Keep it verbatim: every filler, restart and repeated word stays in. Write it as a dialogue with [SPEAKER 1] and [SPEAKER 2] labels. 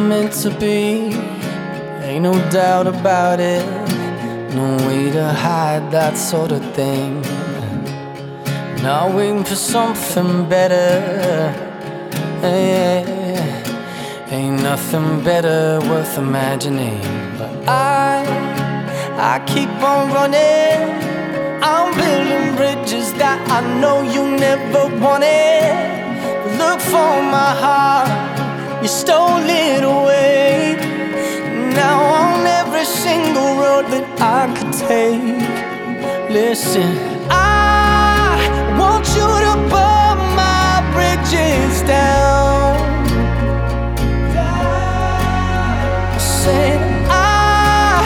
[SPEAKER 1] meant to be, ain't no doubt about it. No way to hide that sort of thing. Not waiting for something better. Hey, ain't nothing better worth imagining. But I, I keep on running. I'm building bridges that I know you never wanted. Look for my heart, you stole it away. Now on every single road that I could take, listen,